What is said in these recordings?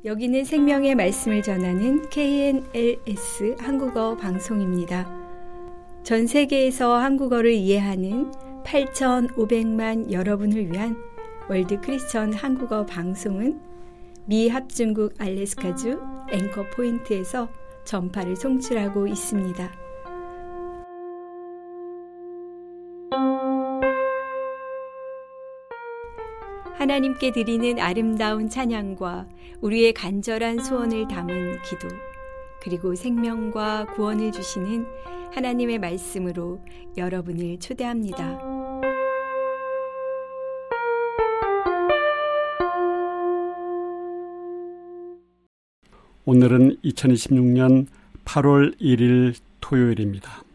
여기는 생명의 말씀을 전하는 KNLS 한국어 방송입니다. 전 세계에서 한국어를 이해하는 8,500만 여러분을 위한 월드 크리스천 한국어 방송은 미 합중국 알래스카주 앵커 포인트에서 전파를 송출하고 있습니다. 하나님께 드리는 아름다운 찬양과 우리의 간절한 소원을 담은 기도, 그리고 생명과 구원을 주시는 하나님의 말씀으로 여러분을 초대합니다. 오늘은 2026년 8월 1일 토요일입니다.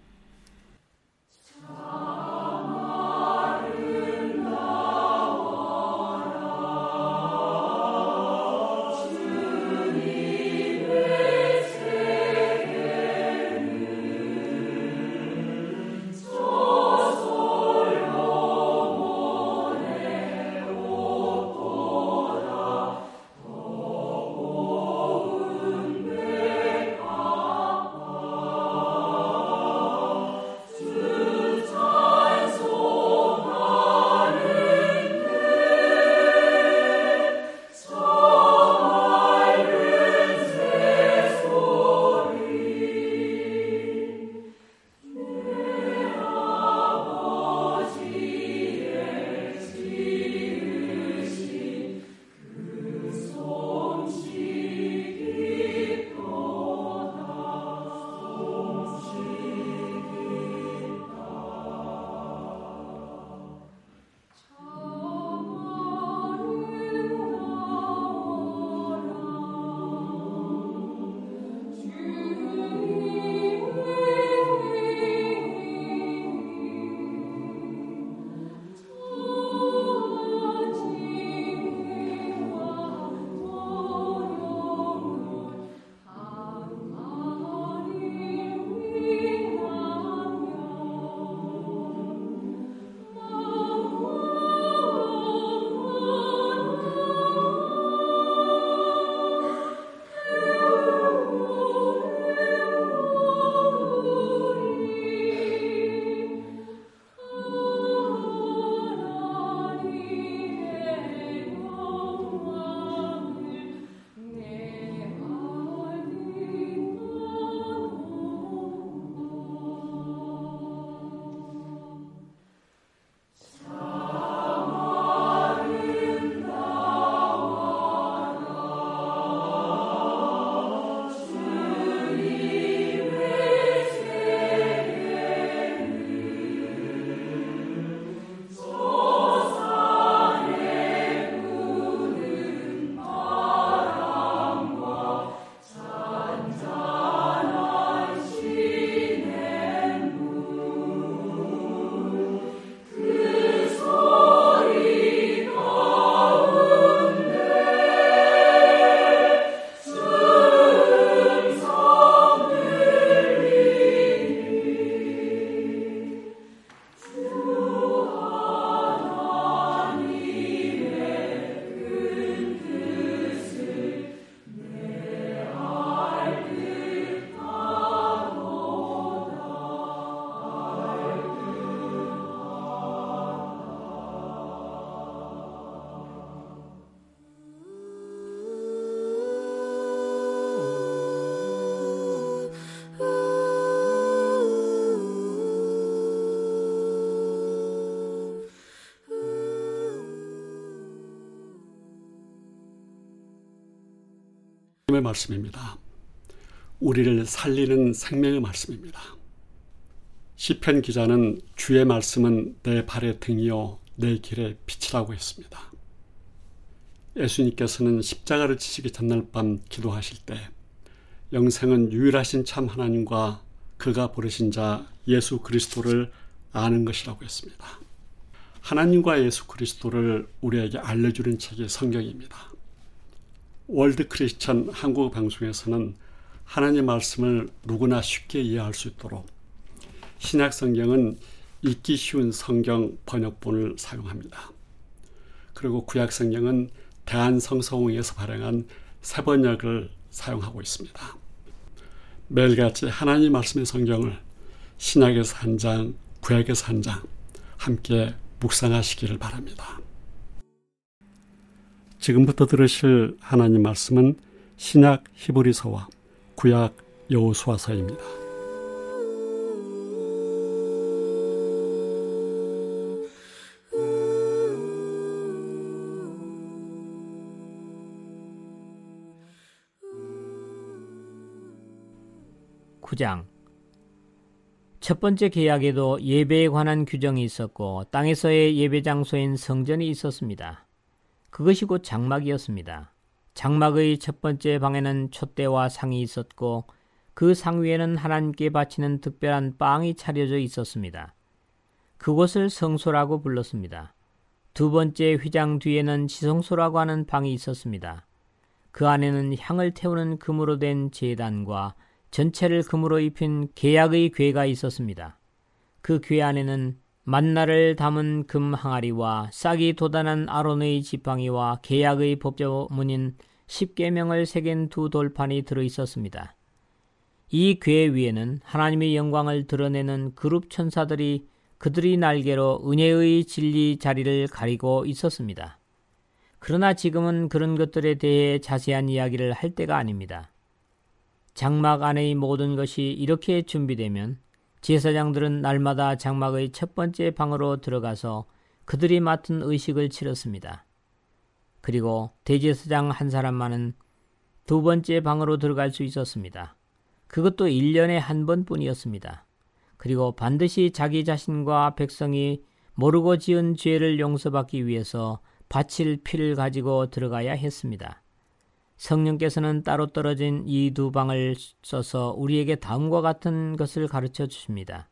하나님의 말씀입니다. 우리를 살리는 생명의 말씀입니다. 시편 기자는 주의 말씀은 내 발의 등이요 내 길의 빛이라고 했습니다. 예수님께서는 십자가를 지시기 전날 밤 기도하실 때 영생은 유일하신 참 하나님과 그가 부르신 자 예수 그리스도를 아는 것이라고 했습니다. 하나님과 예수 그리스도를 우리에게 알려주는 책이 성경입니다. 월드 크리스천 한국 방송에서는 하나님의 말씀을 누구나 쉽게 이해할 수 있도록 신약 성경은 읽기 쉬운 성경 번역본을 사용합니다. 그리고 구약 성경은 대한성서공회에서 발행한 세번역을 사용하고 있습니다. 매일같이 하나님 말씀의 성경을 신약에서 한 장, 구약에서 한 장 함께 묵상하시기를 바랍니다. 지금부터 들으실 하나님 말씀은 신약 히브리서와 구약 여호수아서입니다. 첫 번째 계약에도 예배에 관한 규정이 있었고 땅에서의 예배 장소인 성전이 있었습니다. 그것이 곧 장막이었습니다. 장막의 첫 번째 방에는 촛대와 상이 있었고 그 상 위에는 하나님께 바치는 특별한 빵이 차려져 있었습니다. 그곳을 성소라고 불렀습니다. 두 번째 휘장 뒤에는 지성소라고 하는 방이 있었습니다. 그 안에는 향을 태우는 금으로 된 제단과 전체를 금으로 입힌 계약의 궤가 있었습니다. 그 궤 안에는 만나를 담은 금 항아리와 싹이 돋아난 아론의 지팡이와 계약의 법조문인 십계명을 새긴 두 돌판이 들어있었습니다. 이 궤 위에는 하나님의 영광을 드러내는 그룹 천사들이 그들이 날개로 은혜의 진리 자리를 가리고 있었습니다. 그러나 지금은 그런 것들에 대해 자세한 이야기를 할 때가 아닙니다. 장막 안의 모든 것이 이렇게 준비되면 제사장들은 날마다 장막의 첫 번째 방으로 들어가서 그들이 맡은 의식을 치렀습니다. 그리고 대제사장 한 사람만은 두 번째 방으로 들어갈 수 있었습니다. 그것도 1년에 한 번뿐이었습니다. 그리고 반드시 자기 자신과 백성이 모르고 지은 죄를 용서받기 위해서 바칠 피를 가지고 들어가야 했습니다. 성령께서는 따로 떨어진 이 두 방을 써서 우리에게 다음과 같은 것을 가르쳐 주십니다.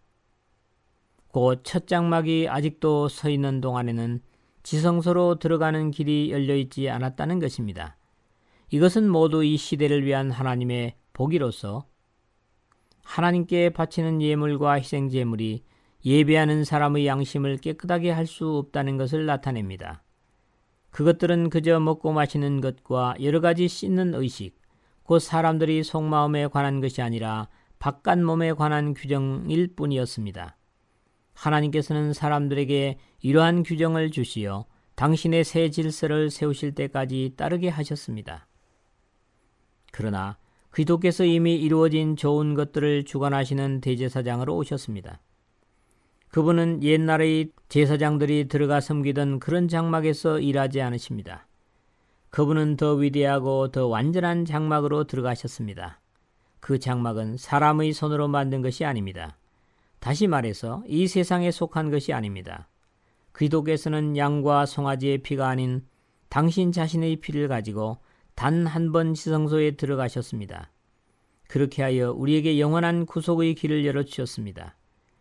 곧 첫 장막이 아직도 서 있는 동안에는 지성소로 들어가는 길이 열려있지 않았다는 것입니다. 이것은 모두 이 시대를 위한 하나님의 복이로서 하나님께 바치는 예물과 희생제물이 예배하는 사람의 양심을 깨끗하게 할 수 없다는 것을 나타냅니다. 그것들은 그저 먹고 마시는 것과 여러 가지 씻는 의식, 곧 사람들이 속마음에 관한 것이 아니라 바깥 몸에 관한 규정일 뿐이었습니다. 하나님께서는 사람들에게 이러한 규정을 주시어 당신의 새 질서를 세우실 때까지 따르게 하셨습니다. 그러나 그리스도께서 이미 이루어진 좋은 것들을 주관하시는 대제사장으로 오셨습니다. 그분은 옛날의 제사장들이 들어가 섬기던 그런 장막에서 일하지 않으십니다. 그분은 더 위대하고 더 완전한 장막으로 들어가셨습니다. 그 장막은 사람의 손으로 만든 것이 아닙니다. 다시 말해서 이 세상에 속한 것이 아닙니다. 그리스도께서는 양과 송아지의 피가 아닌 당신 자신의 피를 가지고 단 한 번 지성소에 들어가셨습니다. 그렇게 하여 우리에게 영원한 구속의 길을 열어주셨습니다.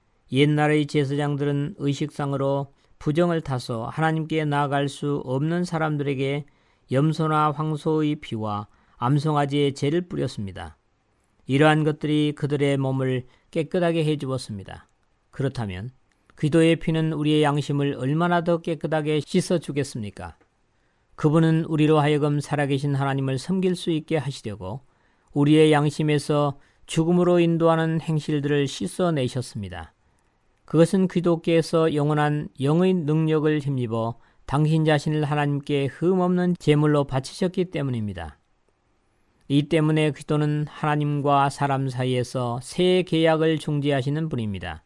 옛날의 제사장들은 의식상으로 부정을 타서 하나님께 나아갈 수 없는 사람들에게 염소나 황소의 피와 암송아지의 재를 뿌렸습니다. 이러한 것들이 그들의 몸을 깨끗하게 해주었습니다. 그렇다면 그리스도의 피는 우리의 양심을 얼마나 더 깨끗하게 씻어주겠습니까? 그분은 우리로 하여금 살아계신 하나님을 섬길 수 있게 하시려고 우리의 양심에서 죽음으로 인도하는 행실들을 씻어내셨습니다. 그것은 그리스도께서 영원한 영의 능력을 힘입어 당신 자신을 하나님께 흠없는 제물로 바치셨기 때문입니다. 이 때문에 그리스도는 하나님과 사람 사이에서 새 계약을 중지하시는 분입니다.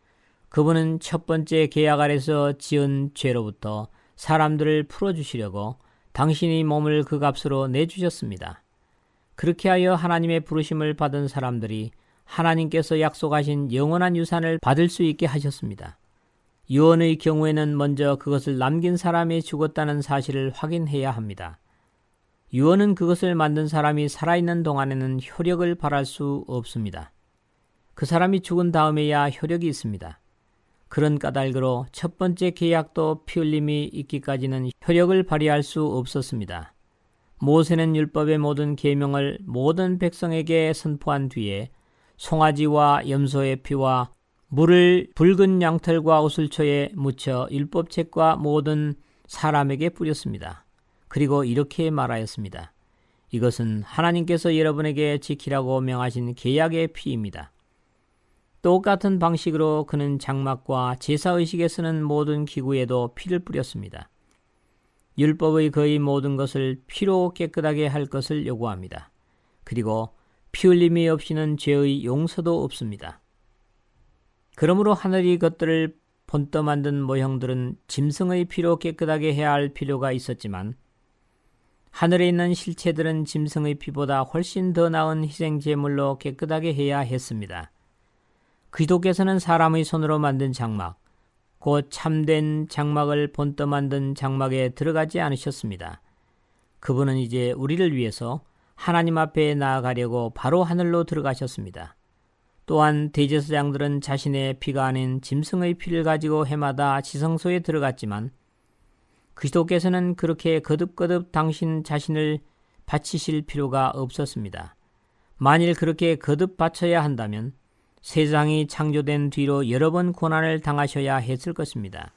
그분은 첫 번째 계약 아래서 지은 죄로부터 사람들을 풀어주시려고 당신의 몸을 그 값으로 내주셨습니다. 그렇게 하여 하나님의 부르심을 받은 사람들이 하나님께서 약속하신 영원한 유산을 받을 수 있게 하셨습니다. 유언의 경우에는 먼저 그것을 남긴 사람이 죽었다는 사실을 확인해야 합니다. 유언은 그것을 만든 사람이 살아있는 동안에는 효력을 발할 수 없습니다. 그 사람이 죽은 다음에야 효력이 있습니다. 그런 까닭으로 첫 번째 계약도 피 흘림이 있기까지는 효력을 발휘할 수 없었습니다. 모세는 율법의 모든 계명을 모든 백성에게 선포한 뒤에 송아지와 염소의 피와 물을 붉은 양털과 오슬초에 묻혀 율법책과 모든 사람에게 뿌렸습니다. 그리고 이렇게 말하였습니다. 이것은 하나님께서 여러분에게 지키라고 명하신 계약의 피입니다. 똑같은 방식으로 그는 장막과 제사의식에 쓰는 모든 기구에도 피를 뿌렸습니다. 율법의 거의 모든 것을 피로 깨끗하게 할 것을 요구합니다. 그리고 피 흘림이 없이는 죄의 용서도 없습니다. 그러므로 하늘이 것들을 본떠 만든 모형들은 짐승의 피로 깨끗하게 해야 할 필요가 있었지만 하늘에 있는 실체들은 짐승의 피보다 훨씬 더 나은 희생제물로 깨끗하게 해야 했습니다. 그리스도께서는 사람의 손으로 만든 장막, 곧 참된 장막을 본떠 만든 장막에 들어가지 않으셨습니다. 그분은 이제 우리를 위해서 하나님 앞에 나아가려고 바로 하늘로 들어가셨습니다. 또한 대제사장들은 자신의 피가 아닌 짐승의 피를 가지고 해마다 지성소에 들어갔지만 그리스도께서는 그렇게 거듭거듭 당신 자신을 바치실 필요가 없었습니다. 만일 그렇게 거듭 바쳐야 한다면 세상이 창조된 뒤로 여러 번 고난을 당하셔야 했을 것입니다.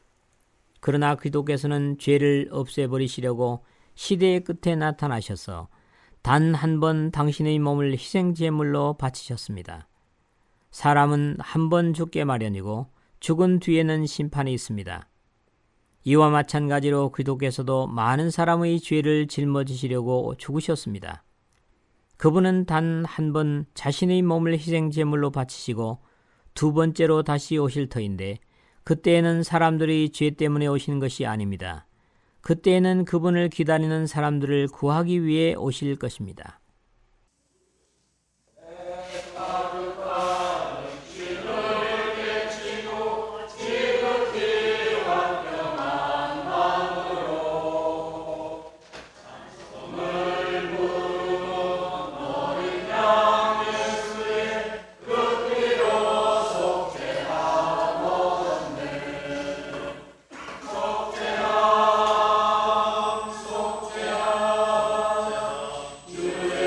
그러나 그리스도께서는 죄를 없애버리시려고 시대의 끝에 나타나셔서 단 한 번 당신의 몸을 희생제물로 바치셨습니다. 사람은 한 번 죽게 마련이고 죽은 뒤에는 심판이 있습니다. 이와 마찬가지로 그리스도께서도 많은 사람의 죄를 짊어지시려고 죽으셨습니다. 그분은 단 한 번 자신의 몸을 희생제물로 바치시고 두 번째로 다시 오실 터인데 그때에는 사람들이 죄 때문에 오시는 것이 아닙니다. 그때에는 그분을 기다리는 사람들을 구하기 위해 오실 것입니다. 주의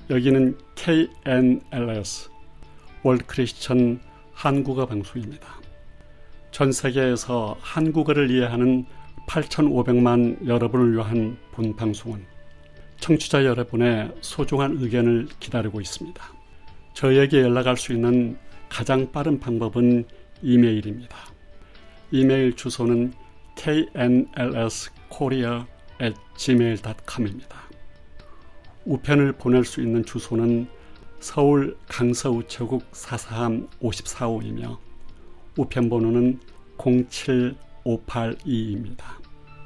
여기는 KNLS 월드 크리스천 한국어 방송입니다. 전 세계에서 한국어를 이해하는 8,500만 여러분을 위한 본 방송은 청취자 여러분의 소중한 의견을 기다리고 있습니다. 저에게 연락할 수 있는 가장 빠른 방법은 이메일입니다. 이메일 주소는 knlskorea@gmail.com입니다. 우편을 보낼 수 있는 주소는 서울 강서우체국 443 54호이며 우편번호는 07582입니다.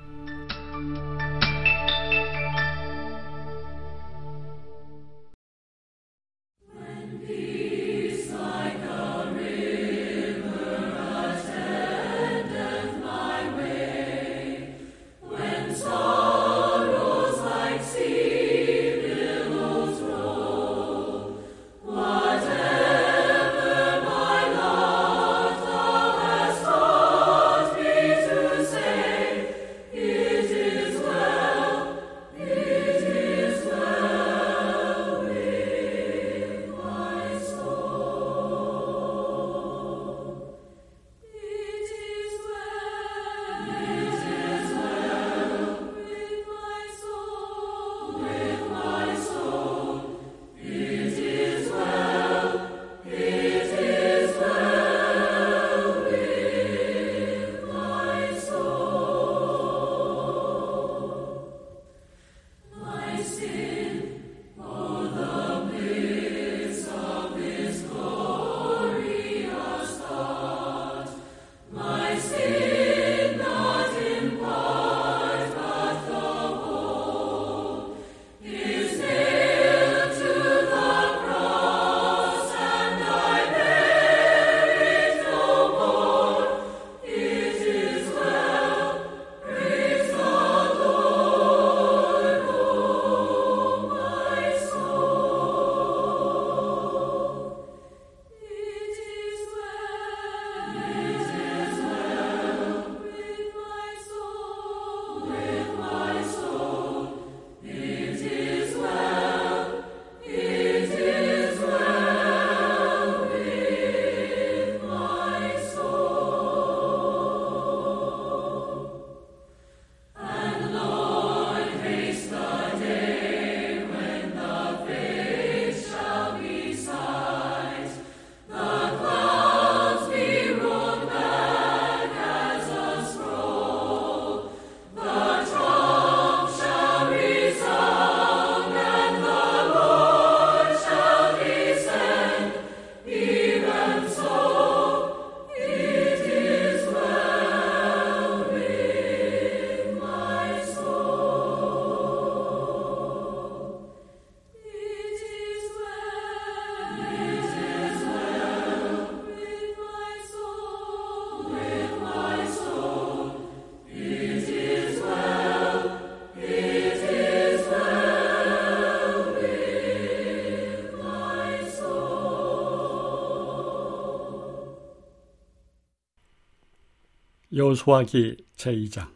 여호수아기 제2장.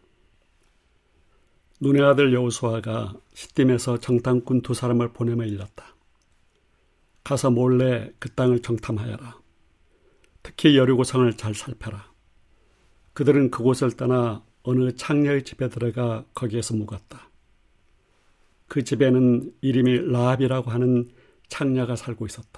눈의 아들 여호수아가 시딤에서 정탐꾼 2사람을 보내며 일렀다. 가서 몰래 그 땅을 정탐하여라. 특히 여리고성을 잘 살펴라. 그들은 그곳을 떠나 어느 창녀의 집에 들어가 거기에서 묵었다. 그 집에는 이름이 라합이라고 하는 창녀가 살고 있었다.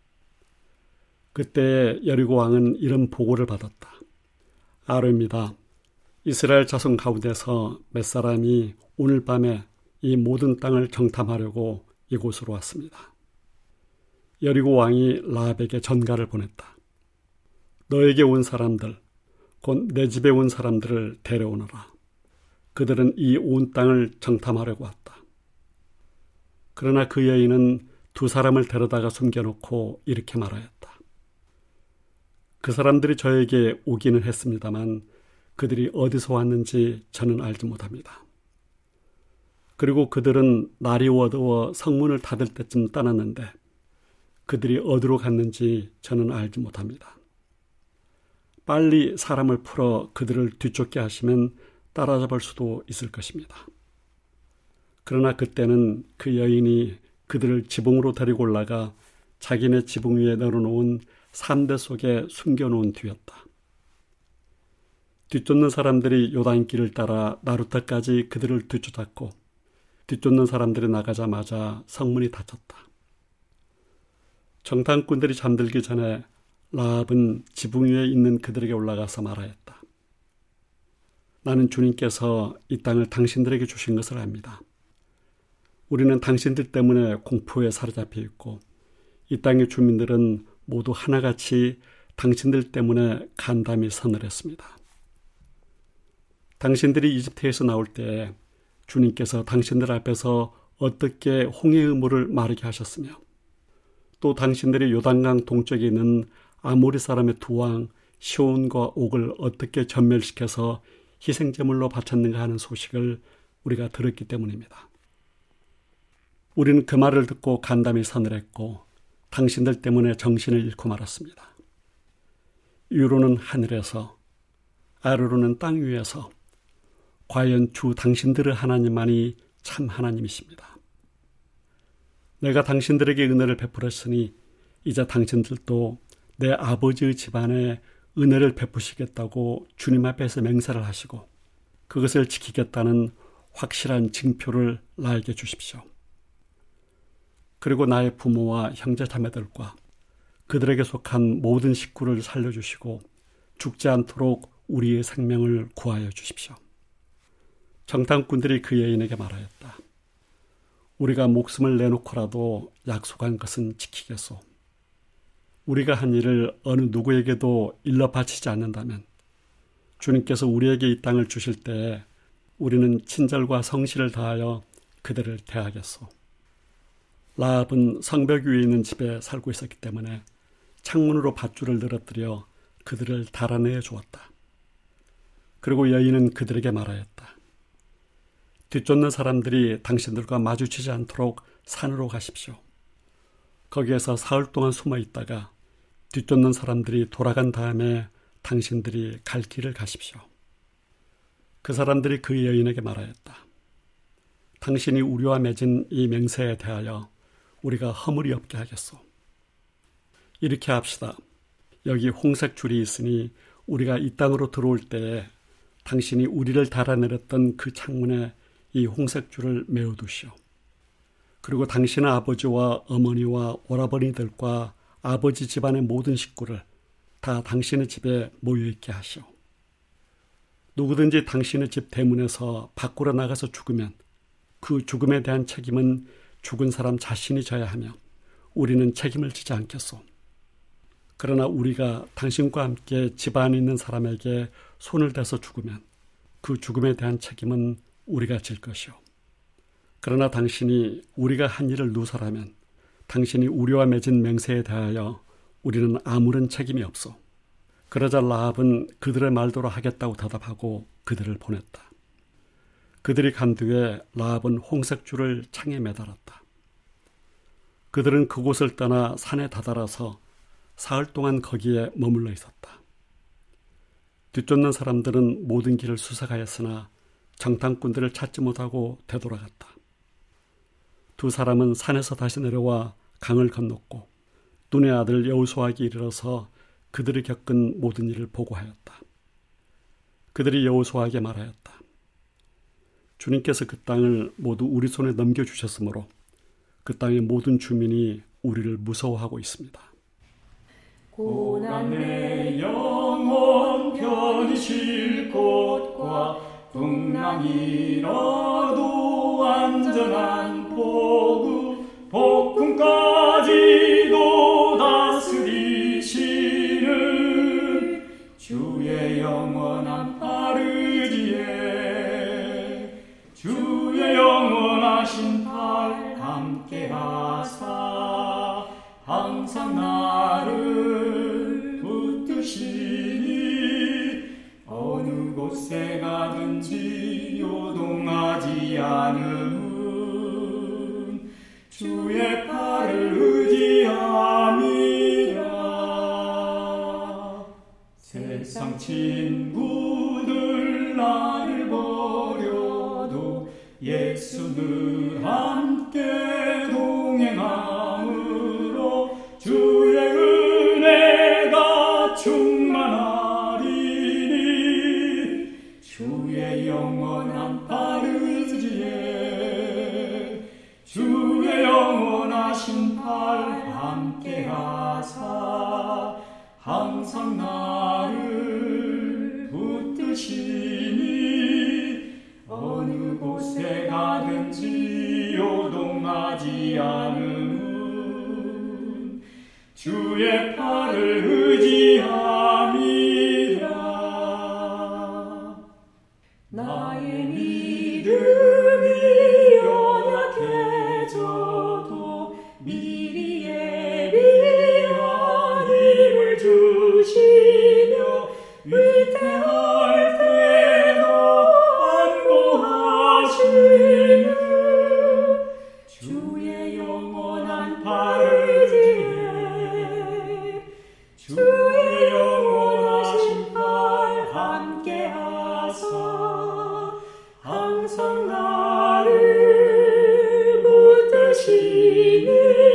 그때 여리고 왕은 이런 보고를 받았다. 아뢰입니다. 이스라엘 자손 가운데서 몇 사람이 오늘 밤에 이 모든 땅을 정탐하려고 이곳으로 왔습니다. 여리고 왕이 라합에게 전가를 보냈다. 너에게 온 사람들, 곧 내 집에 온 사람들을 데려오너라. 그들은 이 온 땅을 정탐하려고 왔다. 그러나 그 여인은 2사람을 데려다가 숨겨놓고 이렇게 말하였다. 그 사람들이 저에게 오기는 했습니다만 그들이 어디서 왔는지 저는 알지 못합니다. 그리고 그들은 날이 어두워 성문을 닫을 때쯤 떠났는데 그들이 어디로 갔는지 저는 알지 못합니다. 빨리 사람을 풀어 그들을 뒤쫓게 하시면 따라잡을 수도 있을 것입니다. 그러나 그때는 그 여인이 그들을 지붕으로 데리고 올라가 자기네 지붕 위에 널어놓은 삼대 속에 숨겨놓은 뒤였다. 뒤쫓는 사람들이 요단길을 따라 나루타까지 그들을 뒤쫓았고 뒤쫓는 사람들이 나가자마자 성문이 닫혔다. 정탐꾼들이 잠들기 전에 라합은 지붕 위에 있는 그들에게 올라가서 말하였다. 나는 주님께서 이 땅을 당신들에게 주신 것을 압니다. 우리는 당신들 때문에 공포에 사로잡혀 있고 이 땅의 주민들은 모두 하나같이 당신들 때문에 간담이 서늘했습니다. 당신들이 이집트에서 나올 때 주님께서 당신들 앞에서 어떻게 홍해의 물을 마르게 하셨으며 또 당신들이 요단강 동쪽에 있는 아모리 사람의 두 왕 시온과 옥을 어떻게 전멸시켜서 희생제물로 바쳤는가 하는 소식을 우리가 들었기 때문입니다. 우리는 그 말을 듣고 간담이 서늘했고 당신들 때문에 정신을 잃고 말았습니다. 위로는 하늘에서 아래로는 땅 위에서 과연 주 당신들의 하나님만이 참 하나님이십니다. 내가 당신들에게 은혜를 베풀었으니 이제 당신들도 내 아버지의 집안에 은혜를 베푸시겠다고 주님 앞에서 맹세를 하시고 그것을 지키겠다는 확실한 징표를 나에게 주십시오. 그리고 나의 부모와 형제 자매들과 그들에게 속한 모든 식구를 살려주시고 죽지 않도록 우리의 생명을 구하여 주십시오. 정탐꾼들이 그 여인에게 말하였다. 우리가 목숨을 내놓고라도 약속한 것은 지키겠소. 우리가 한 일을 어느 누구에게도 일러 바치지 않는다면 주님께서 우리에게 이 땅을 주실 때 우리는 친절과 성실을 다하여 그들을 대하겠소. 라합은 성벽 위에 있는 집에 살고 있었기 때문에 창문으로 밧줄을 늘어뜨려 그들을 달아내 주었다. 그리고 여인은 그들에게 말하였다. 뒤쫓는 사람들이 당신들과 마주치지 않도록 산으로 가십시오. 거기에서 사흘 동안 숨어 있다가 뒤쫓는 사람들이 돌아간 다음에 당신들이 갈 길을 가십시오. 그 사람들이 그 여인에게 말하였다. 당신이 우리와 맺은 이 맹세에 대하여 우리가 허물이 없게 하겠소. 이렇게 합시다. 여기 홍색 줄이 있으니 우리가 이 땅으로 들어올 때에 당신이 우리를 달아내렸던 그 창문에 이 홍색 줄을 메어두시오. 그리고 당신의 아버지와 어머니와 오라버니들과 아버지 집안의 모든 식구를 다 당신의 집에 모여있게 하시오. 누구든지 당신의 집 대문에서 밖으로 나가서 죽으면 그 죽음에 대한 책임은 죽은 사람 자신이 져야 하며 우리는 책임을 지지 않겠소. 그러나 우리가 당신과 함께 집안에 있는 사람에게 손을 대서 죽으면 그 죽음에 대한 책임은 우리가 질 것이오. 그러나 당신이 우리가 한 일을 누설하면 당신이 우리와 맺은 맹세에 대하여 우리는 아무런 책임이 없소. 그러자 라합은 그들의 말대로 하겠다고 대답하고 그들을 보냈다. 그들이 간 뒤에 라합은 홍색 줄을 창에 매달았다. 그들은 그곳을 떠나 산에 다다라서 사흘 동안 거기에 머물러 있었다. 뒤쫓는 사람들은 모든 길을 수색하였으나 정탐꾼들을 찾지 못하고 되돌아갔다. 두 사람은 산에서 다시 내려와 강을 건넜고 눈의 아들 여호수아에게 이르러서 그들이 겪은 모든 일을 보고하였다. 그들이 여호수아에게 말하였다. 주님께서 그 땅을 모두 우리 손에 넘겨주셨으므로 그 땅의 모든 주민이 우리를 무서워하고 있습니다. 고난 내 영혼 편히 쉴 곳과 풍랑이라도 안전한 포구 폭풍까지도 다스리시는 주의 영원한 팔 의지에 주의 영원하신 팔 함께 하사 항상 나를 붙드시니 어느 곳에 가든지 요동하지 않은 주의 팔을 의지함이라. 세상 친구들 나를 버려도 예수는 함께 동행함으로 주의 은혜가 충만하리니 주의 영원한 팔의지에 주의 영원하신 팔 함께 하사 항상 나를 붙드시니 어느 곳에 가든지 요동하지 않음은 주의 팔을 의지함이라. 나의 믿음이 연약해져도 미리 예비한 힘을 주시며 위태할 때도 안보하시는 주의 영원한 팔의지에 주의 영원하신 팔 함께 하사 항상 나를 붙드시니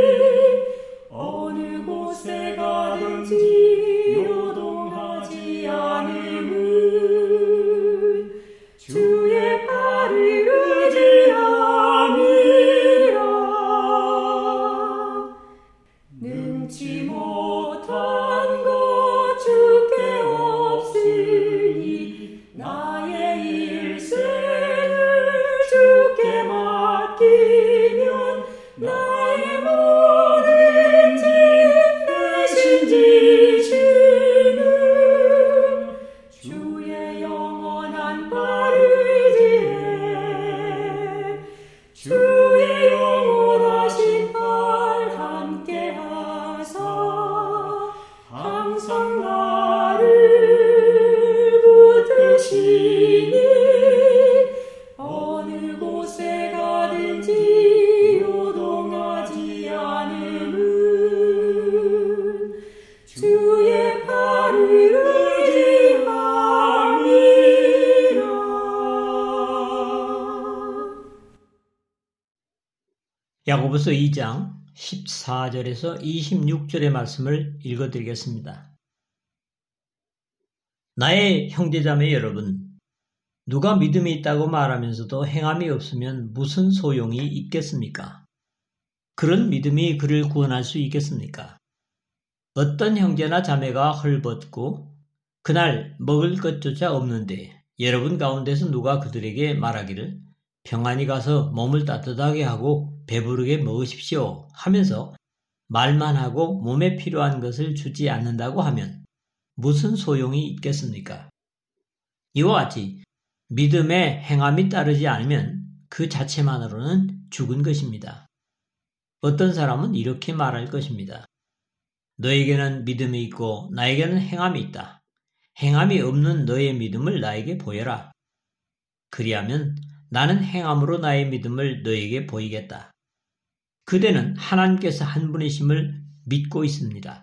어느 곳에 가든지 요동하지 않음은 주의 팔을 의지함이라. 능치 못한 것 주께 없으니 나의 일생을 주께 맡기면 나의 모든 짐 대신 지시는 주의 영원한 팔의지에 주의 영원하신 팔 함께 하사 항상 나를 붙드시니 어느 곳에 가든지 요동하지 않음은 주의 팔을 의지함이라. 야고보서 2장 14절에서 26절의 말씀을 읽어드리겠습니다. 나의 형제자매 여러분, 누가 믿음이 있다고 말하면서도 행함이 없으면 무슨 소용이 있겠습니까? 그런 믿음이 그를 구원할 수 있겠습니까? 어떤 형제나 자매가 헐벗고 그날 먹을 것조차 없는데 여러분 가운데서 누가 그들에게 말하기를 평안히 가서 몸을 따뜻하게 하고 배부르게 먹으십시오 하면서 말만 하고 몸에 필요한 것을 주지 않는다고 하면 무슨 소용이 있겠습니까? 이와 같이 믿음에 행함이 따르지 않으면 그 자체만으로는 죽은 것입니다. 어떤 사람은 이렇게 말할 것입니다. 너에게는 믿음이 있고 나에게는 행함이 있다. 행함이 없는 너의 믿음을 나에게 보여라. 그리하면 나는 행함으로 나의 믿음을 너에게 보이겠다. 그대는 하나님께서 한 분이심을 믿고 있습니다.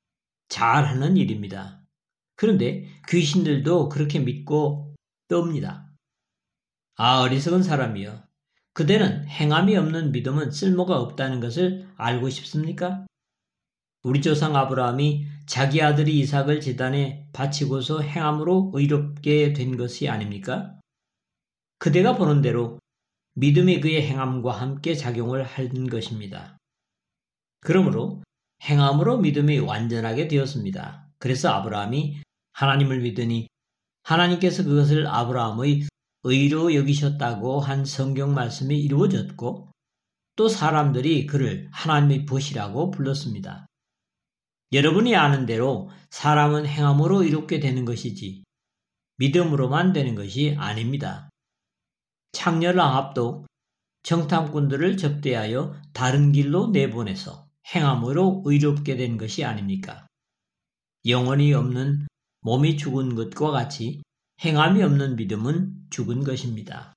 잘하는 일입니다. 그런데 귀신들도 그렇게 믿고 떱니다. 아, 어리석은 사람이여. 그대는 행함이 없는 믿음은 쓸모가 없다는 것을 알고 싶습니까? 우리 조상 아브라함이 자기 아들이 이삭을 제단에 바치고서 행함으로 의롭게 된 것이 아닙니까? 그대가 보는 대로 믿음이 그의 행함과 함께 작용을 한 것입니다. 그러므로 행함으로 믿음이 완전하게 되었습니다. 그래서 아브라함이 하나님을 믿으니 하나님께서 그것을 아브라함의 의로 여기셨다고 한 성경 말씀이 이루어졌고 또 사람들이 그를 하나님의 벗이라고 불렀습니다. 여러분이 아는 대로 사람은 행함으로 이롭게 되는 것이지 믿음으로만 되는 것이 아닙니다. 창녀 아합도 정탐꾼들을 접대하여 다른 길로 내보내서 행함으로 의롭게 된 것이 아닙니까? 영혼이 없는 몸이 죽은 것과 같이 행함이 없는 믿음은 죽은 것입니다.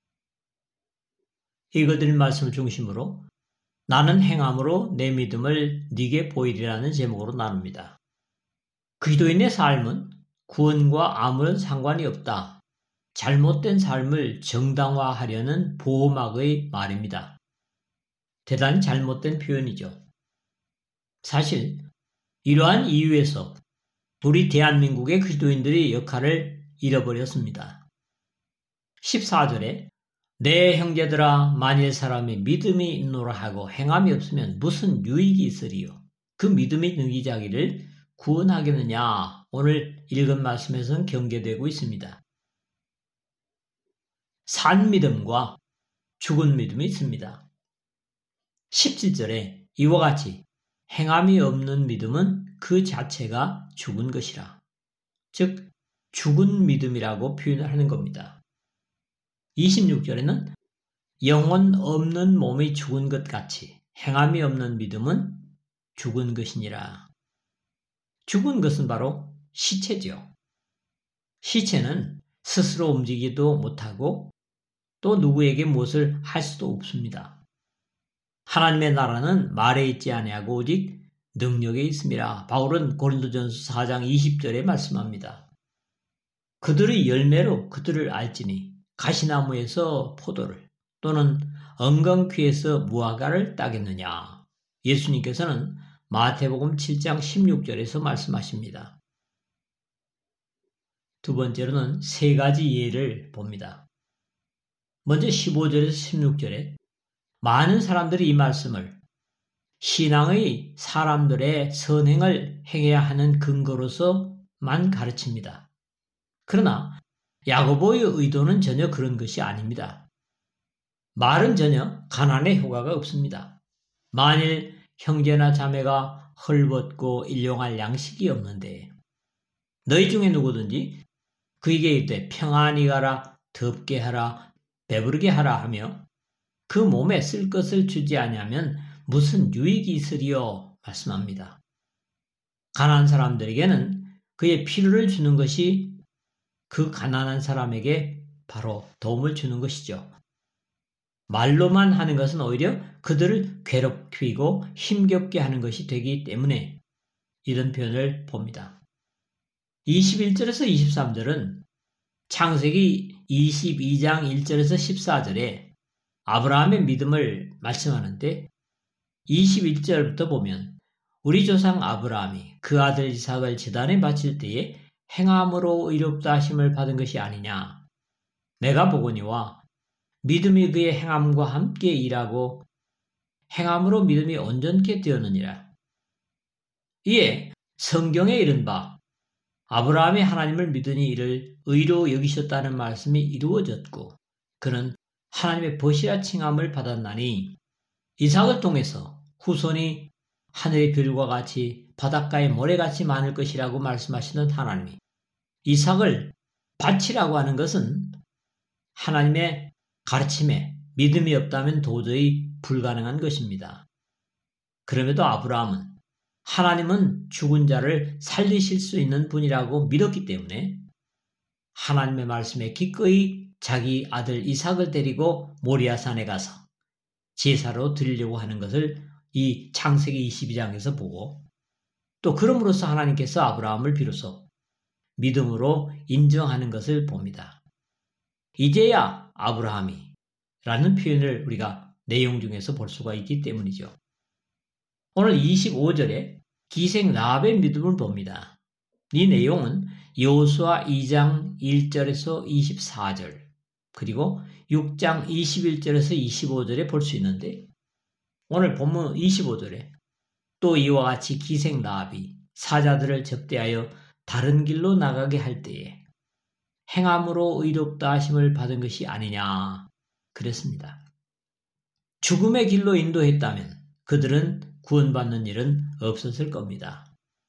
읽어드린 말씀을 중심으로 나는 행함으로 내 믿음을 네게 보이리라는 제목으로 나눕니다. 그리스도인의 삶은 구원과 아무런 상관이 없다. 잘못된 삶을 정당화하려는 보호막의 말입니다. 대단히 잘못된 표현이죠. 사실 이러한 이유에서 우리 대한민국의 그리스도인들의 역할을 잃어버렸습니다. 14절에 내 형제들아 만일 사람이 믿음이 있노라 하고 행함이 없으면 무슨 유익이 있으리요. 그 믿음이 능히 자기를 구원하겠느냐. 오늘 읽은 말씀에서는 경계되고 있습니다. 산 믿음과 죽은 믿음이 있습니다. 17절에 이와 같이 행함이 없는 믿음은 그 자체가 죽은 것이라. 즉 죽은 믿음이라고 표현을 하는 겁니다. 26절에는 영혼 없는 몸이 죽은 것 같이 행함이 없는 믿음은 죽은 것이니라. 죽은 것은 바로 시체죠. 시체는 스스로 움직이지도 못하고 또 누구에게 무엇을 할 수도 없습니다. 하나님의 나라는 말에 있지 아니하고 오직 능력에 있음이라. 바울은 고린도전서 4장 20절에 말씀합니다. 그들의 열매로 그들을 알지니 가시나무에서 포도를 또는 엉겅퀴에서 무화과를 따겠느냐. 예수님께서는 마태복음 7장 16절에서 말씀하십니다. 두 번째로는 세 가지 예를 봅니다. 먼저 15절에서 16절에 많은 사람들이 이 말씀을 신앙의 사람들의 선행을 행해야 하는 근거로서만 가르칩니다. 그러나 야고보의 의도는 전혀 그런 것이 아닙니다. 말은 전혀 가난의 효과가 없습니다. 만일 형제나 자매가 헐벗고 일용할 양식이 없는데 너희 중에 누구든지 그에게 이르되 평안히 가라, 덥게 하라, 배부르게 하라 하며 그 몸에 쓸 것을 주지 아니하면 무슨 유익이 있으리요 말씀합니다. 가난한 사람들에게는 그의 필요를 주는 것이 그 가난한 사람에게 바로 도움을 주는 것이죠. 말로만 하는 것은 오히려 그들을 괴롭히고 힘겹게 하는 것이 되기 때문에 이런 표현을 봅니다. 21절에서 23절은 창세기 22장 1절에서 14절에 아브라함의 믿음을 말씀하는데 21절부터 보면 우리 조상 아브라함이 그 아들 이삭을 제단에 바칠 때에 행함으로 의롭다 하심을 받은 것이 아니냐. 내가 보거니와 믿음이 그의 행함과 함께 일하고 행함으로 믿음이 온전케 되었느니라. 이에 성경에 이른 바 아브라함이 하나님을 믿으니 이를 의로 여기셨다는 말씀이 이루어졌고 그는 하나님의 벗이라 칭함을 받았나니 이삭을 통해서 후손이 하늘의 별과 같이 바닷가의 모래같이 많을 것이라고 말씀하시는 하나님이 이삭을 바치라고 하는 것은 하나님의 가르침에 믿음이 없다면 도저히 불가능한 것입니다. 그럼에도 아브라함은 하나님은 죽은 자를 살리실 수 있는 분이라고 믿었기 때문에 하나님의 말씀에 기꺼이 자기 아들 이삭을 데리고 모리아산에 가서 제사로 드리려고 하는 것을 이 창세기 22장에서 보고 또 그럼으로써 하나님께서 아브라함을 비로소 믿음으로 인정하는 것을 봅니다. 이제야 아브라함이 라는 표현을 우리가 내용 중에서 볼 수가 있기 때문이죠. 오늘 25절에 기생 라합의 믿음을 봅니다. 이 내용은 여호수아 2장 1절에서 24절 그리고 6장 21절에서 25절에 볼 수 있는데 오늘 본문 25절에 또 이와 같이 기생 라합이 사자들을 접대하여 다른 길로 나가게 할 때에 행함으로 의롭다 하심을 받은 것이 아니냐 그랬습니다. 죽음의 길로 인도했다면 그들은 구원받는 일은 없었을 겁니다.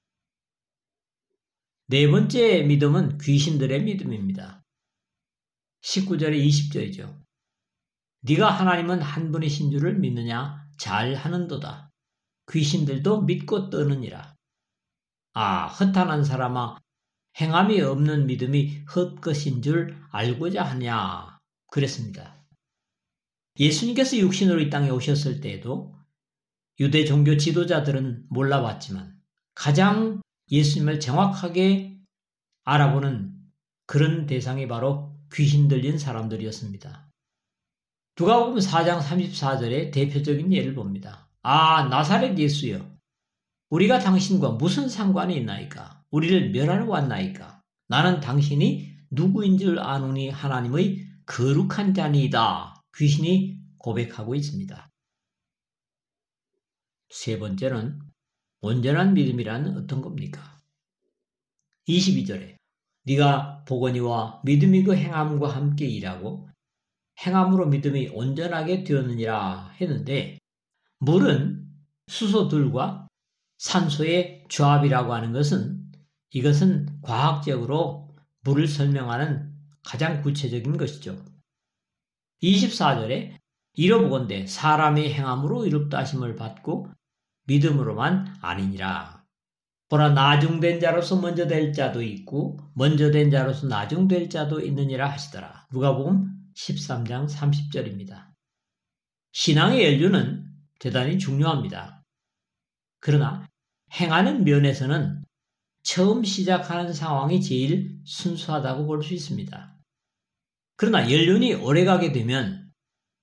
네 번째 믿음은 귀신들의 믿음입니다. 19절에 20절이죠. 네가 하나님은 한 분이신 줄을 믿느냐? 잘 하는도다. 귀신들도 믿고 떠느니라. 아, 허탄한 사람아, 행함이 없는 믿음이 헛것인 줄 알고자 하냐? 그랬습니다. 예수님께서 육신으로 이 땅에 오셨을 때에도 유대 종교 지도자들은 몰라봤지만 가장 예수님을 정확하게 알아보는 그런 대상이 바로 귀신 들린 사람들이었습니다. 누가복음 4장 34절에 대표적인 예를 봅니다. 아, 나사렛 예수여, 우리가 당신과 무슨 상관이 있나이까? 우리를 멸하러 왔나이까? 나는 당신이 누구인 줄 아노니 하나님의 거룩한 자니이다. 귀신이 고백하고 있습니다. 세 번째는 온전한 믿음이란 어떤 겁니까? 22절에 네가 보거니와 믿음이 그 행함과 함께 일하고 행함으로 믿음이 온전하게 되었느니라 했는데, 물은 수소들과 산소의 조합이라고 하는 것은, 이것은 과학적으로 물을 설명하는 가장 구체적인 것이죠. 24절에 이러보건대 사람의 행함으로 이롭다 하심을 받고 믿음으로만 아니니라. 보라, 나중된 자로서 먼저 될 자도 있고 먼저 된 자로서 나중될 자도 있느니라 하시더라. 누가복음 13장 30절입니다. 신앙의 연륜은 대단히 중요합니다. 그러나 행하는 면에서는 처음 시작하는 상황이 제일 순수하다고 볼 수 있습니다. 그러나 연륜이 오래가게 되면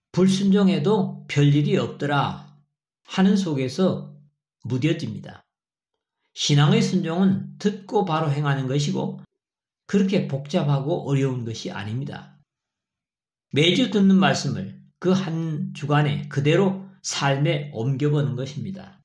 불순종해도 별일이 없더라 하는 속에서 무뎌집니다. 신앙의 순종은 듣고 바로 행하는 것이고 그렇게 복잡하고 어려운 것이 아닙니다. 매주 듣는 말씀을 그 한 주간에 그대로 삶에 옮겨보는 것입니다.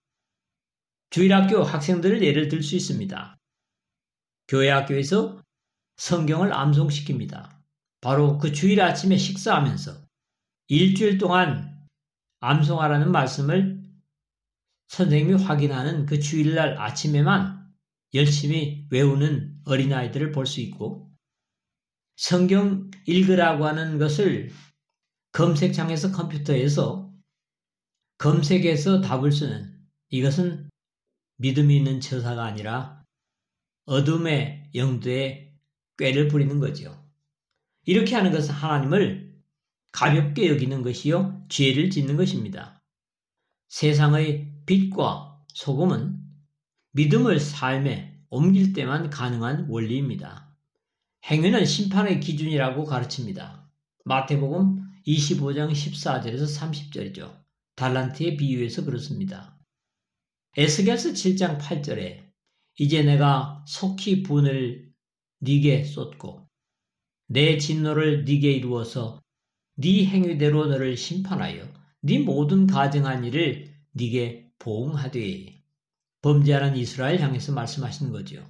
주일학교 학생들을 예를 들 수 있습니다. 교회 학교에서 성경을 암송시킵니다. 바로 그 주일 아침에 식사하면서 일주일 동안 암송하라는 말씀을 선생님이 확인하는 그 주일날 아침에만 열심히 외우는 어린아이들을 볼 수 있고, 성경 읽으라고 하는 것을 검색창에서 컴퓨터에서 검색해서 답을 쓰는, 이것은 믿음이 있는 처사가 아니라 어둠의 영도에 꾀를 부리는 거죠. 이렇게 하는 것은 하나님을 가볍게 여기는 것이요 죄를 짓는 것입니다. 세상의 빛과 소금은 믿음을 삶에 옮길 때만 가능한 원리입니다. 행위는 심판의 기준이라고 가르칩니다. 마태복음 25장 14절에서 30절이죠. 달란트의 비유에서 그렇습니다. 에스겔서 7장 8절에 이제 내가 속히 분을 네게 쏟고 내 진노를 네게 이루어서 네 행위대로 너를 심판하여 네 모든 가증한 일을 네게 보응하되, 범죄하는 이스라엘 향해서 말씀하시는 거죠.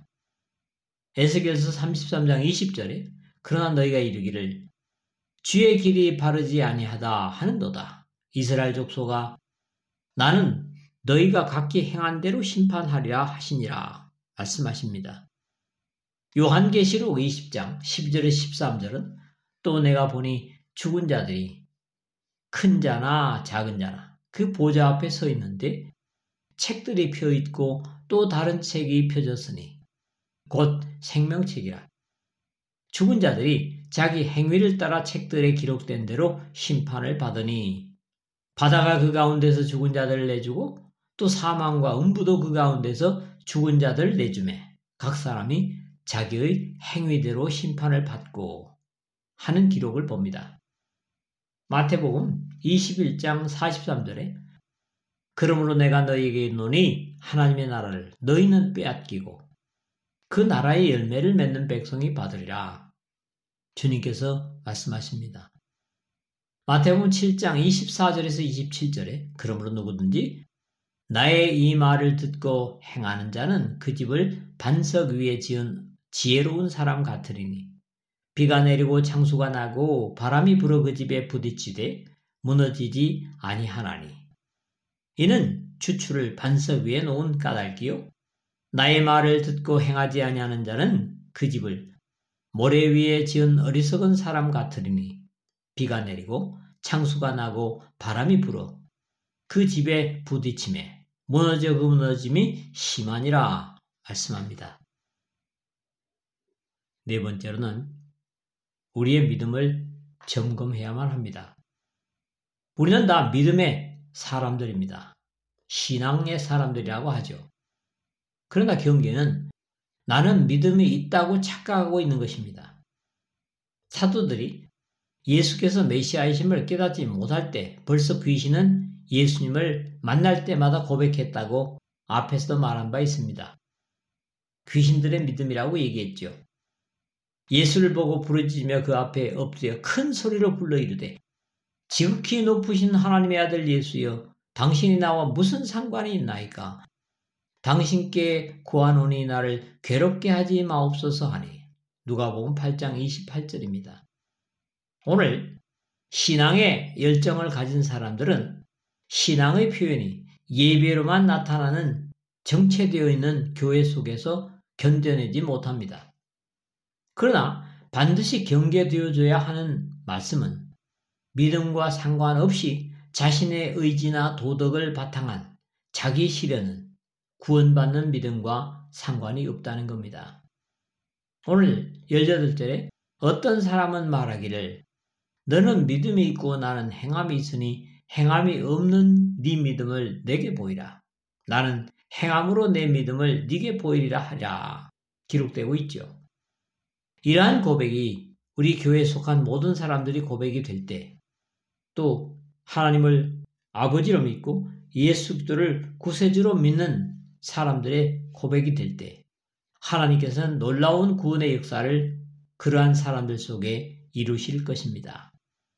에스겔서 33장 20절에 그러나 너희가 이르기를 주의 길이 바르지 아니하다 하는도다. 이스라엘 족속아, 나는 너희가 각기 행한 대로 심판하리라 하시니라 말씀하십니다. 요한계시록 20장 12절에 13절은 또 내가 보니 죽은 자들이 큰 자나 작은 자나 그 보좌 앞에 서 있는데 책들이 펴 있고 또 다른 책이 펴졌으니 곧 생명책이라. 죽은 자들이 자기 행위를 따라 책들에 기록된 대로 심판을 받으니 바다가 그 가운데서 죽은 자들을 내주고 또 사망과 음부도 그 가운데서 죽은 자들을 내주매 각 사람이 자기의 행위대로 심판을 받고 하는 기록을 봅니다. 마태복음 21장 43절에 그러므로 내가 너희에게 이르노니 하나님의 나라를 너희는 빼앗기고 그 나라의 열매를 맺는 백성이 받으리라. 주님께서 말씀하십니다. 마태복음 7장 24절에서 27절에 그러므로 누구든지 나의 이 말을 듣고 행하는 자는 그 집을 반석 위에 지은 지혜로운 사람 같으리니 비가 내리고 창수가 나고 바람이 불어 그 집에 부딪히되 무너지지 아니하나니 이는 추추를 반석 위에 놓은 까닭이요 나의 말을 듣고 행하지 아니하는 자는 그 집을 모래 위에 지은 어리석은 사람 같으리니 비가 내리고 창수가 나고 바람이 불어 그 집에 부딪히매 무너져 그 무너짐이 심하니라 말씀합니다. 네 번째로는 우리의 믿음을 점검해야만 합니다. 우리는 다 믿음의 사람들입니다. 신앙의 사람들이라고 하죠. 그러나 경계는 나는 믿음이 있다고 착각하고 있는 것입니다. 사도들이 예수께서 메시아이심을 깨닫지 못할 때 벌써 귀신은 예수님을 만날 때마다 고백했다고 앞에서도 말한 바 있습니다. 귀신들의 믿음이라고 얘기했죠. 예수를 보고 부르짖으며 그 앞에 엎드려 큰 소리로 불러 이르되 지극히 높으신 하나님의 아들 예수여 당신이 나와 무슨 상관이 있나이까? 당신께 구하노니 나를 괴롭게 하지 마옵소서 하니. 누가복음 8장 28절입니다. 오늘 신앙의 열정을 가진 사람들은 신앙의 표현이 예배로만 나타나는 정체되어 있는 교회 속에서 견뎌내지 못합니다. 그러나 반드시 경계되어져야 하는 말씀은 믿음과 상관없이 자신의 의지나 도덕을 바탕한 자기 실현은 구원받는 믿음과 상관이 없다는 겁니다. 오늘 18절에 어떤 사람은 말하기를 너는 믿음이 있고 나는 행함이 있으니 행함이 없는 네 믿음을 내게 보이라. 나는 행함으로 내 믿음을 네게 보이리라 하랴. 기록되고 있죠. 이러한 고백이 우리 교회에 속한 모든 사람들이 고백이 될 때 또 하나님을 아버지로 믿고 예수 그리스도를 구세주로 믿는 사람들의 고백이 될 때 하나님께서는 놀라운 구원의 역사를 그러한 사람들 속에 이루실 것입니다.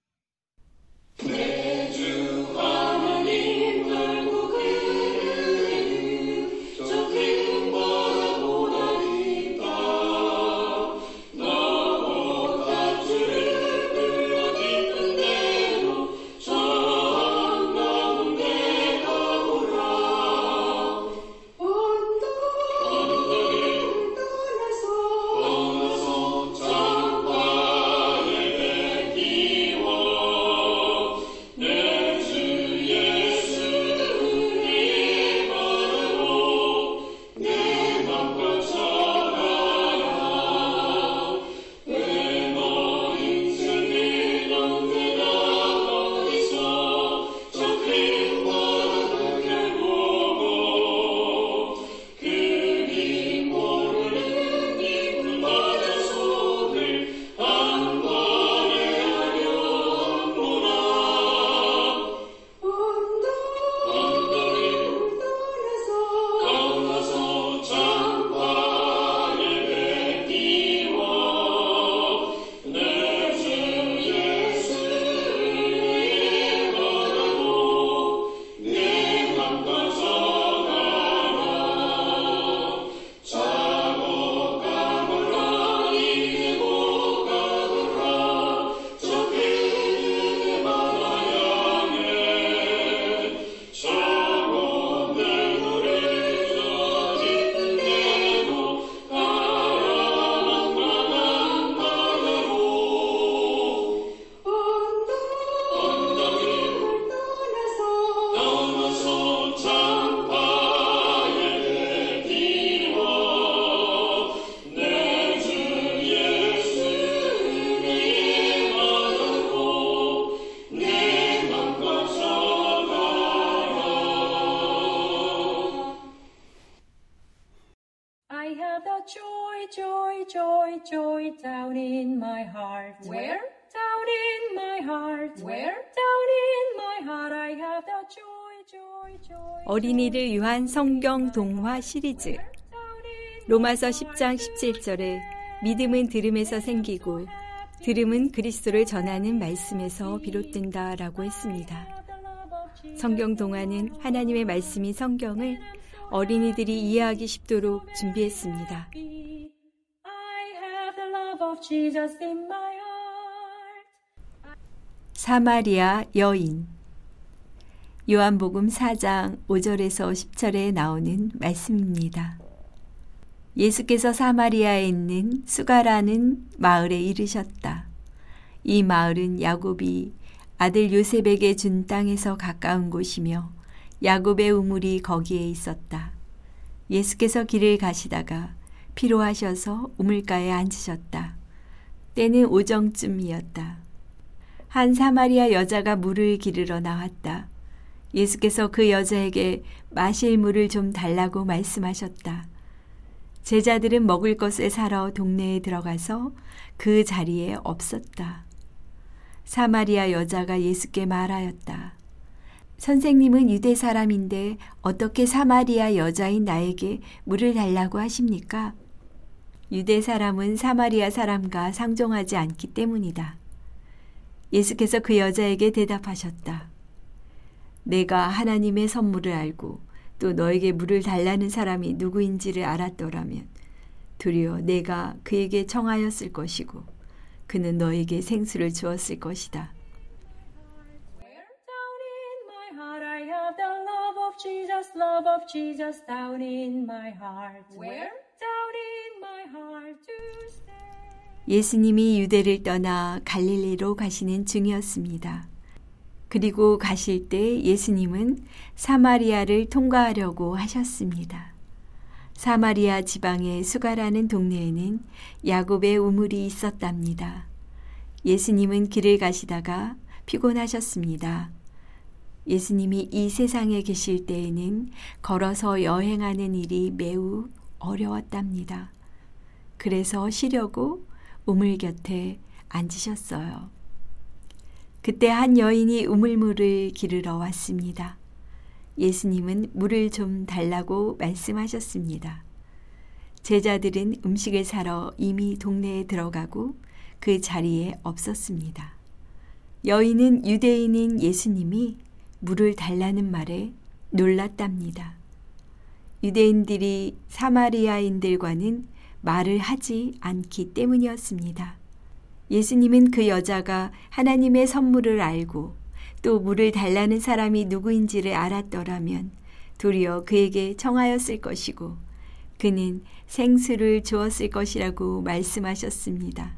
Joy down in my heart. Where? Down in my heart. Where? Down in my heart. I have the joy. 어린이를 위한 성경 동화 시리즈. 로마서 10장 17절에 믿음은 들음에서 생기고 들음은 그리스도를 전하는 말씀에서 비롯된다라고 했습니다. 성경 동화는 하나님의 말씀인 성경을 어린이들이 이해하기 쉽도록 준비했습니다. 사마리아 여인. 요한복음 4장 5절에서 10절에 나오는 말씀입니다. 예수께서 사마리아에 있는 수가라는 마을에 이르셨다. 이 마을은 야곱이 아들 요셉에게 준 땅에서 가까운 곳이며 야곱의 우물이 거기에 있었다. 예수께서 길을 가시다가 피로하셔서 우물가에 앉으셨다. 때는 오정쯤이었다. 한 사마리아 여자가 물을 기르러 나왔다. 예수께서 그 여자에게 마실 물을 좀 달라고 말씀하셨다. 제자들은 먹을 것을 사러 동네에 들어가서 그 자리에 없었다. 사마리아 여자가 예수께 말하였다. 선생님은 유대 사람인데 어떻게 사마리아 여자인 나에게 물을 달라고 하십니까? 유대 사람은 사마리아 사람과 상종하지 않기 때문이다. 예수께서 그 여자에게 대답하셨다. 내가 하나님의 선물을 알고 또 너에게 물을 달라는 사람이 누구인지를 알았더라면 도리어 내가 그에게 청하였을 것이고 그는 너에게 생수를 주었을 것이다. Where down in my heart I have the love of Jesus down in my heart. Where down in my heart to stay. 예수님이 유대를 떠나 갈릴리로 가시는 중이었습니다. 그리고 가실 때 예수님은 사마리아를 통과하려고 하셨습니다. 사마리아 지방의 수가라는 동네에는 야곱의 우물이 있었답니다. 예수님은 길을 가시다가 피곤하셨습니다. 예수님이 이 세상에 계실 때에는 걸어서 여행하는 일이 매우 어려웠답니다. 그래서 쉬려고 우물 곁에 앉으셨어요. 그때 한 여인이 우물물을 기르러 왔습니다. 예수님은 물을 좀 달라고 말씀하셨습니다. 제자들은 음식을 사러 이미 동네에 들어가고 그 자리에 없었습니다. 여인은 유대인인 예수님이 물을 달라는 말에 놀랐답니다. 유대인들이 사마리아인들과는 말을 하지 않기 때문이었습니다. 예수님은 그 여자가 하나님의 선물을 알고 또 물을 달라는 사람이 누구인지를 알았더라면 도리어 그에게 청하였을 것이고 그는 생수를 주었을 것이라고 말씀하셨습니다.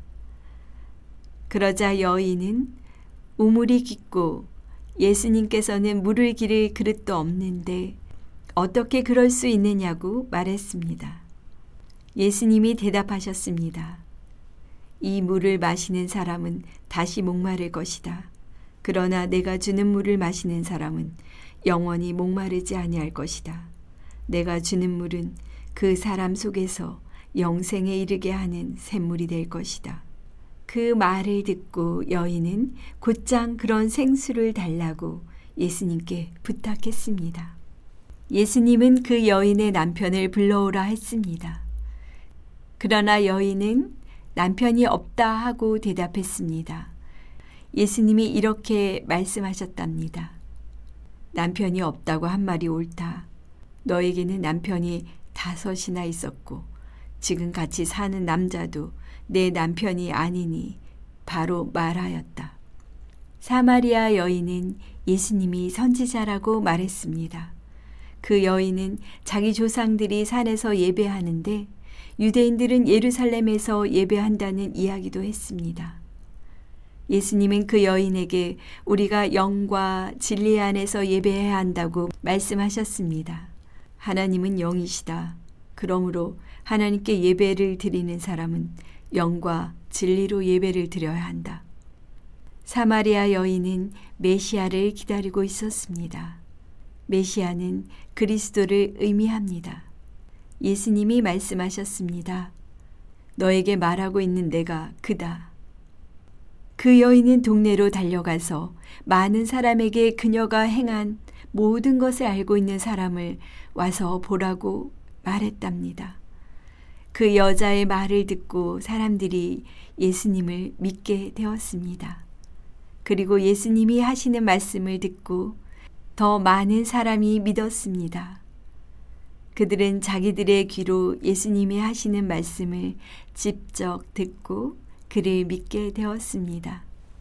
그러자 여인은 우물이 깊고 예수님께서는 물을 기를 그릇도 없는데 어떻게 그럴 수 있느냐고 말했습니다. 예수님이 대답하셨습니다. 이 물을 마시는 사람은 다시 목마를 것이다. 그러나 내가 주는 물을 마시는 사람은 영원히 목마르지 아니할 것이다. 내가 주는 물은 그 사람 속에서 영생에 이르게 하는 샘물이 될 것이다. 그 말을 듣고 여인은 곧장 그런 생수를 달라고 예수님께 부탁했습니다. 예수님은 그 여인의 남편을 불러오라 했습니다. 그러나 여인은 남편이 없다 하고 대답했습니다. 예수님이 이렇게 말씀하셨답니다. 남편이 없다고 한 말이 옳다. 너에게는 남편이 5이나 있었고 지금 같이 사는 남자도 내 남편이 아니니 바로 말하였다. 사마리아 여인은 예수님이 선지자라고 말했습니다. 그 여인은 자기 조상들이 산에서 예배하는데 유대인들은 예루살렘에서 예배한다는 이야기도 했습니다. 예수님은 그 여인에게 우리가 영과 진리 안에서 예배해야 한다고 말씀하셨습니다. 하나님은 영이시다. 그러므로 하나님께 예배를 드리는 사람은 영과 진리로 예배를 드려야 한다. 사마리아 여인은 메시아를 기다리고 있었습니다. 메시아는 그리스도를 의미합니다. 예수님이 말씀하셨습니다. 너에게 말하고 있는 내가 그다. 그 여인은 동네로 달려가서 많은 사람에게 그녀가 행한 모든 것을 알고 있는 사람을 와서 보라고 말했답니다. 그 여자의 말을 듣고 사람들이 예수님을 믿게 되었습니다. 그리고 예수님이 하시는 말씀을 듣고 더 많은 사람이 믿었습니다. 그들은 자기들의 귀로 예수님이 하시는 말씀을 직접 듣고 그를 믿게 되었습니다.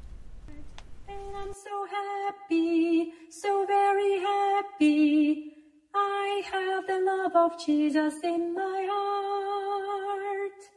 I'm so happy, so very happy. I have the love of Jesus in my heart.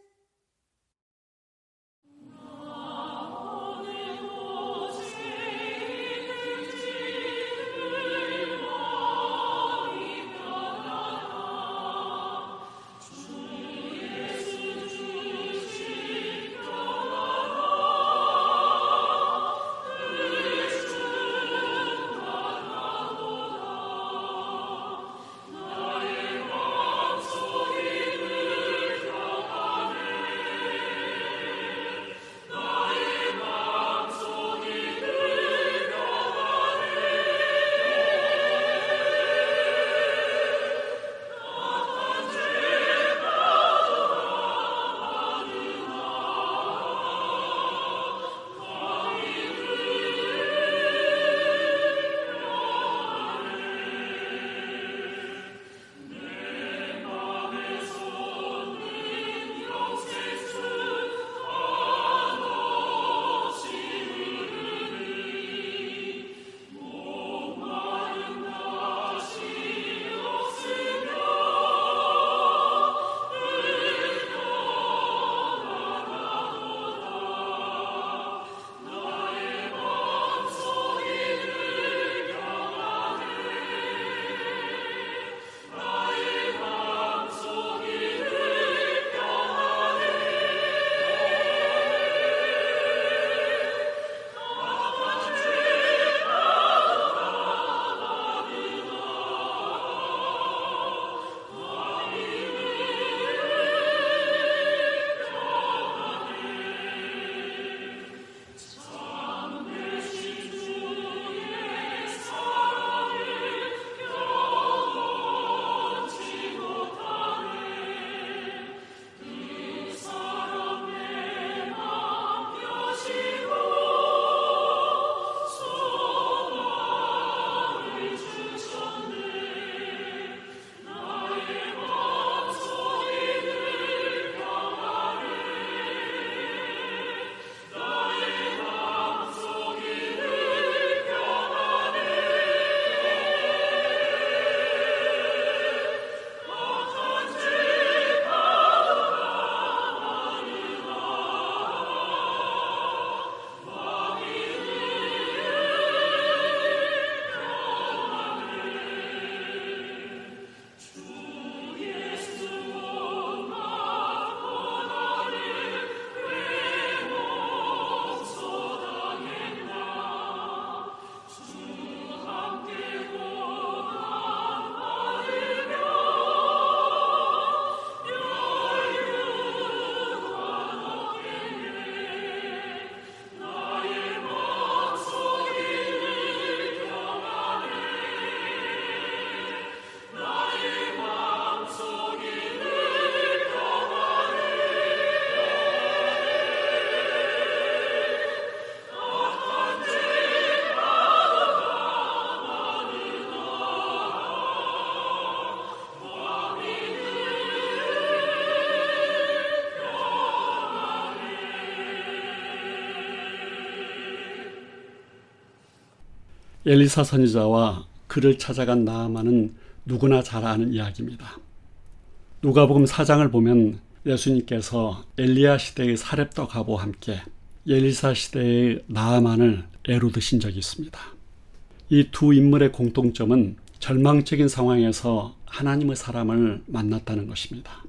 엘리사 선지자와 그를 찾아간 나아만은 누구나 잘 아는 이야기입니다. 누가복음 4장을 보면 예수님께서 엘리야 시대의 사렙다 과부와 함께 엘리사 시대의 나아만을 애로 드신 적이 있습니다. 이 두 인물의 공통점은 절망적인 상황에서 하나님의 사람을 만났다는 것입니다.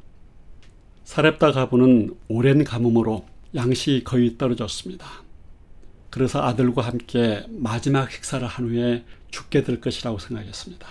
사렙다 과부는 오랜 가뭄으로 양식이 거의 떨어졌습니다. 그래서 아들과 함께 마지막 식사를 한 후에 죽게 될 것이라고 생각했습니다.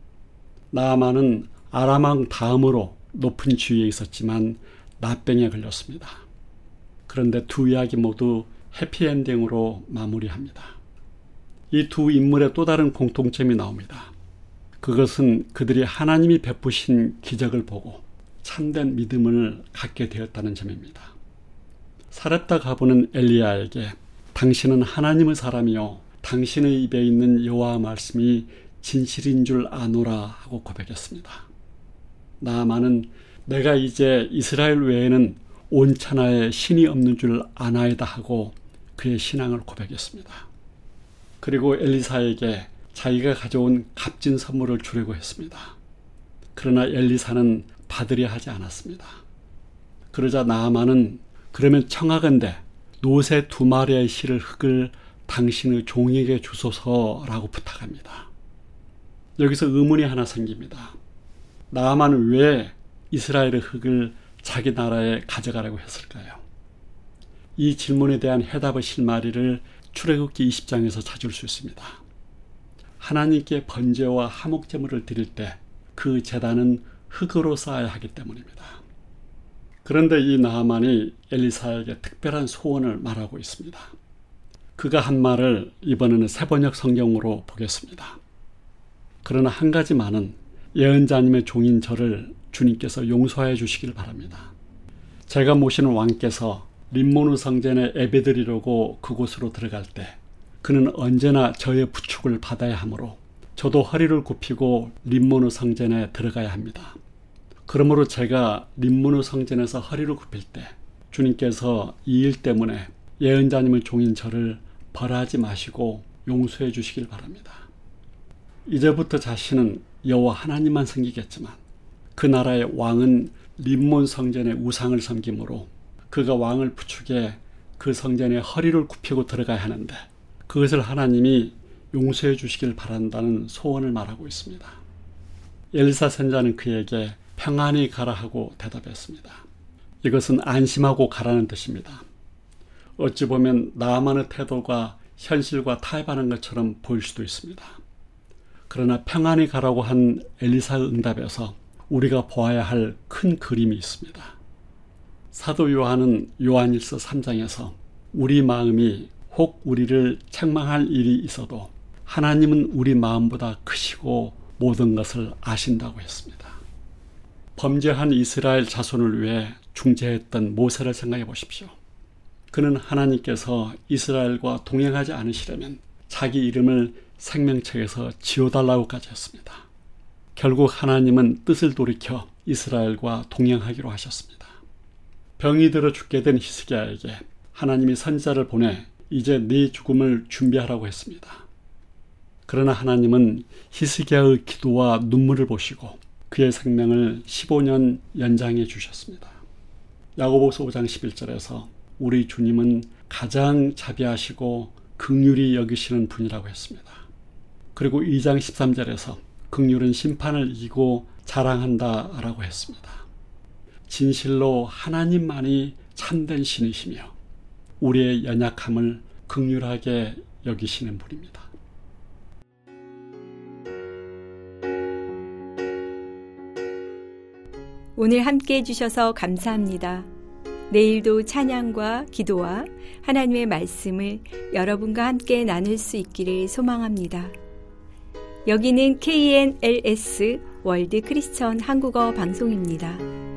나아만은 아람 왕 다음으로 높은 지위에 있었지만 나병에 걸렸습니다. 그런데 두 이야기 모두 해피엔딩으로 마무리합니다. 이 두 인물의 또 다른 공통점이 나옵니다. 그것은 그들이 하나님이 베푸신 기적을 보고 참된 믿음을 갖게 되었다는 점입니다. 사렙다 과부는 엘리야에게 당신은 하나님의 사람이요 당신의 입에 있는 여호와 말씀이 진실인 줄 아노라 하고 고백했습니다. 나아만은 내가 이제 이스라엘 외에는 온 천하에 신이 없는 줄 아나이다 하고 그의 신앙을 고백했습니다. 그리고 엘리사에게 자기가 가져온 값진 선물을 주려고 했습니다. 그러나 엘리사는 받으려 하지 않았습니다. 그러자 나아만은 그러면 청하건대 노새 2마리의 실을 흙을 당신의 종에게 주소서라고 부탁합니다. 여기서 의문이 하나 생깁니다. 나아만은 왜 이스라엘의 흙을 자기 나라에 가져가라고 했을까요? 이 질문에 대한 해답의 실마리를 출애굽기 20장에서 찾을 수 있습니다. 하나님께 번제와 화목제물을 드릴 때 그 제단은 흙으로 쌓아야 하기 때문입니다. 그런데 이 나아만이 엘리사에게 특별한 소원을 말하고 있습니다. 그가 한 말을 이번에는 세번역 성경으로 보겠습니다. 그러나 한 가지만은 예언자님의 종인 저를 주님께서 용서해 주시길 바랍니다. 제가 모시는 왕께서 림모누 성전에 예배드리려고 그곳으로 들어갈 때 그는 언제나 저의 부축을 받아야 하므로 저도 허리를 굽히고 림모누 성전에 들어가야 합니다. 그러므로 제가 림모누 성전에서 허리를 굽힐 때 주님께서 이 일 때문에 예언자님의 종인 저를 벌하지 마시고 용서해 주시길 바랍니다. 이제부터 자신은 여호와 하나님만 섬기겠지만 그 나라의 왕은 림몬 성전의 우상을 섬기므로 그가 왕을 부축해 그 성전에 허리를 굽히고 들어가야 하는데 그것을 하나님이 용서해 주시길 바란다는 소원을 말하고 있습니다. 엘리사 선지자는 그에게 평안히 가라 하고 대답했습니다. 이것은 안심하고 가라는 뜻입니다. 어찌 보면 나아만의 태도가 현실과 타협하는 것처럼 보일 수도 있습니다. 그러나 평안히 가라고 한 엘리사의 응답에서 우리가 보아야 할 큰 그림이 있습니다. 사도 요한은 요한일서 3장에서 우리 마음이 혹 우리를 책망할 일이 있어도 하나님은 우리 마음보다 크시고 모든 것을 아신다고 했습니다. 범죄한 이스라엘 자손을 위해 중재했던 모세를 생각해 보십시오. 그는 하나님께서 이스라엘과 동행하지 않으시려면 자기 이름을 생명책에서 지워달라고까지 했습니다. 결국 하나님은 뜻을 돌이켜 이스라엘과 동행하기로 하셨습니다. 병이 들어 죽게 된 히스기야에게 하나님이 선지자를 보내 이제 네 죽음을 준비하라고 했습니다. 그러나 하나님은 히스기야의 기도와 눈물을 보시고 그의 생명을 15년 연장해 주셨습니다. 야고보서 5장 11절에서 우리 주님은 가장 자비하시고 긍휼히 여기시는 분이라고 했습니다. 그리고 2장 13절에서 긍휼은 심판을 이기고 자랑한다라고 했습니다. 진실로 하나님만이 참된 신이시며 우리의 연약함을 긍휼하게 여기시는 분입니다. 오늘 함께 해주셔서 감사합니다. 내일도 찬양과 기도와 하나님의 말씀을 여러분과 함께 나눌 수 있기를 소망합니다. 여기는 KNLS 월드 크리스천 한국어 방송입니다.